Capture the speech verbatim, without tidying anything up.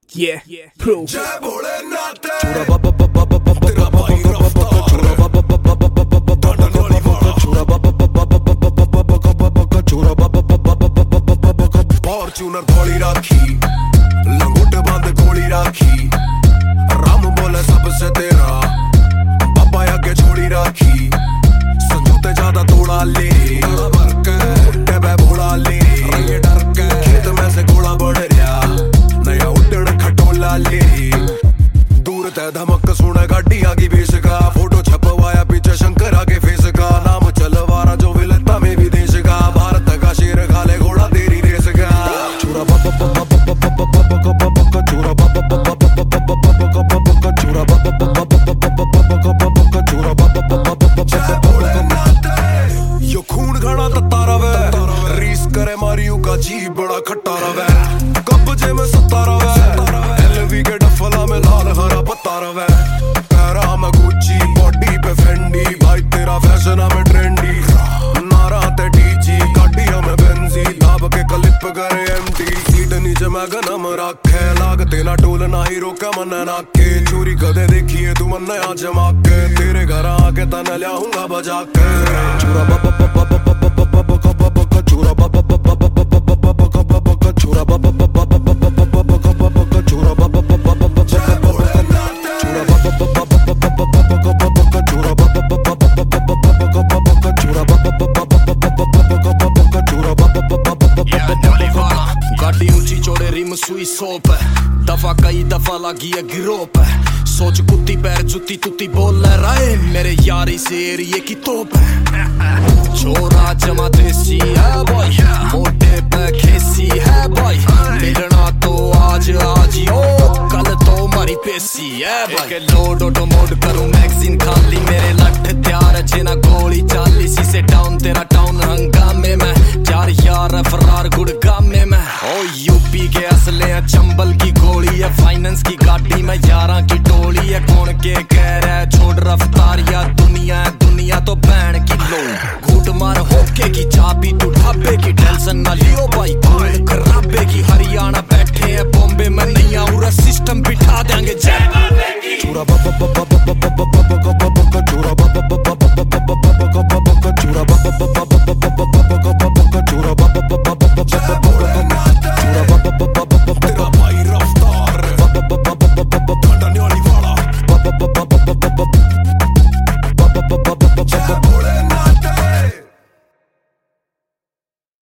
Yeah, proof. जय भोलेनाथ चूरा बाबा बाबा बाबा तेरा भाई रफ्तार चूरा बाबा बाबा बाबा बाबा डंडोली वाला चूरा बाबा बाबा बाबा बाबा बाबा चूरा बाबा बाबा बाबा बाबा फॉर्च्यूनर थोड़ी राखी लंगोट बांध गोली राखी राम बोले सबसे तेरा बाबा आगे छोड़ी राखी संजूते ज्यादा तोड़ा ले मुट्टे पे भोला ले डर के खेत में से घोड़ा बढ़ रहा नया उड़न खटोला ले दूर तय धमक सुने गाड़ियां की बेस का फोटो छपवाया पीछे शंकर आगे फेस का नाम चलवारा जो विलता में विदेश का भारत का शेर खाले घोड़ा तेरी रेस का चूरा बाबा बाबा बाबा बाबा बाबा चूरा बाबा बाबा बाबा बाबा चूरा बाबा बाबा बाबा बाबा चूरा बाबा बाबा यो खून घड़ा तत्ता रवे रीस करे मारियो का जी बड़ा खट्टा रवे कब्जे में सत्ता रवे एलवी के डफला में लाल हरा पत्ता रवे पैरा में गुच्ची बॉडी पे फेंडी भाई तेरा फैशन में ट्रेंडी नारा ते डीजी गाड़ियां में बेंजी दाब के क्लिप करे एमटी सीट नीचे मैं गनम रखे लागते ना टोल ना ही रोका मन नाके चोरी कदे देखिए तू मन नया जमा के तेरे घर आके तने लाऊंगा बजा के चूरा बाबा बाबा बाबा बाबा बाबा चूरा बाबा बाबा बाबा बाबा बाबा चूरा बाबा बाबा बाबा बाबा चूरा बाबा बाबा बाबा चूरा बाबा बाबा चूरा बाबा बाबा चूरा बाबा गाड़ी ऊंची चौड़े रिम सुई सोप है दफा कई दफा लगी है गिरोप है सोच कुत्ती पैर जुत्ती तुत्ती बोल रहे मेरे यारी से एरिए की तोप है छोरा जमा देसी है भाई मोटे पे खेसी है भाई मिलना तो आज आज ओ कल तो मरी पेसी है भाई के लोड ऑटो मोड करूं मैगजीन खाली मेरे लठ तैयार जिना गोली चाली सी से डाउन तेरा टाउन हंगामे में चार यार फरार गुड़गामे में ओ यूपी के असले हैं चंबल की गोली है फाइनेंस की गाड़ी में यारा की टोली है कौन के कह रहा है छोड़ रफ्तार या दुनिया है दुनिया तो बैन की लो घूट मार होके की चाबी तू ढाबे की टेंशन ना लियो भाई